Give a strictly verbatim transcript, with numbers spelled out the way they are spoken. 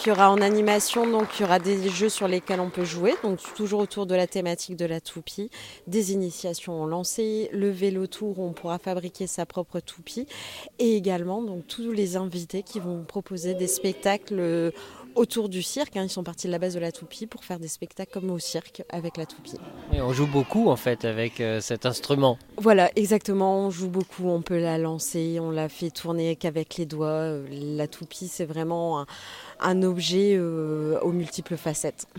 il y aura en animation, donc il y aura des jeux sur lesquels on peut jouer, donc toujours autour de la thématique de la toupie, des initiations au lancer, le vélo tour où on pourra fabriquer sa propre toupie et également donc tous les invités qui vont proposer des spectacles euh, autour du cirque, hein. Ils sont partis de la base de la toupie pour faire des spectacles comme au cirque avec la toupie. Et on joue beaucoup en fait avec euh, cet instrument. Voilà, exactement, on joue beaucoup, on peut la lancer, on la fait tourner qu'avec les doigts. La toupie, c'est vraiment un, un objet euh, aux multiples facettes.